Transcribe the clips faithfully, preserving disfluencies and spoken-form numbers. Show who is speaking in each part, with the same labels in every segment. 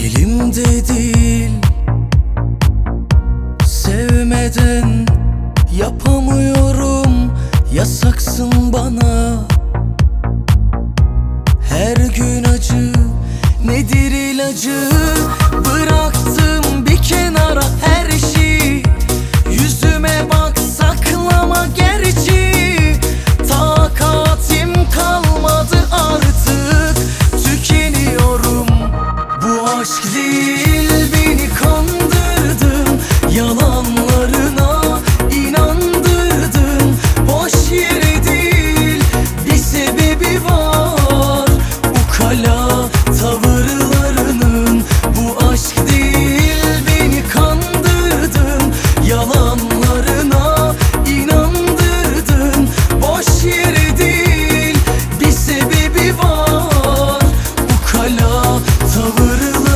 Speaker 1: Elimde değil, sevmeden yapamıyorum, yasaksın bana. Her gün acı, nedir ilacı? Bıraktım bir kenara her şeyi. Yüzüme bak, saklama gerçi. Takatim kalmadı artık, tükeniyorum. Bu aşk değil, beni kandırdın, yalanlarına inandırdın. Boş yere değil, bir sebebi var ukala tavırlarının. Bu aşk değil, beni kandırdın, yalanlarına inandırdın. Boş yere değil, bir sebebi var ukala tavırlarının.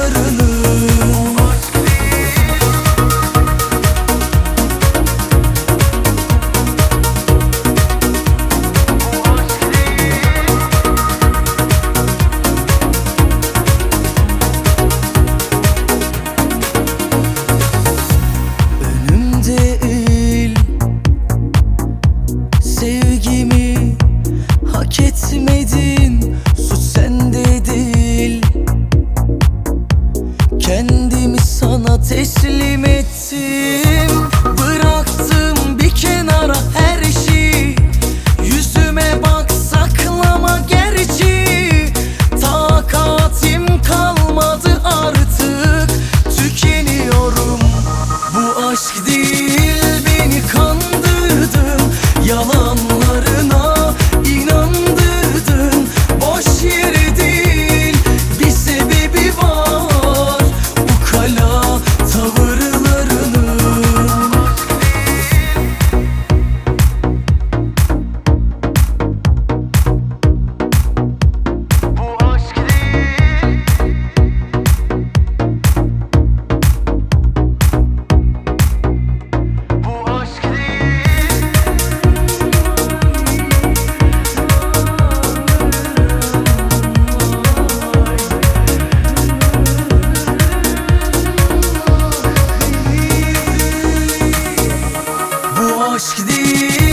Speaker 1: Değil, sevgimi hak etmedin, suç sende değil. Kendimi sana teslim ettim, bıraktım bir kenara her şeyi. Yüzüme bak, saklama gerçi. Takatim kalmadı artık, tükeniyorum. Bu aşk değil, beni kandırdın, yalanlarına inandırdın. Boş yere değil, bir sebebi var ukala tavırlarının. Bu aşk değil. Bu aşk değil. Bu aşk değil.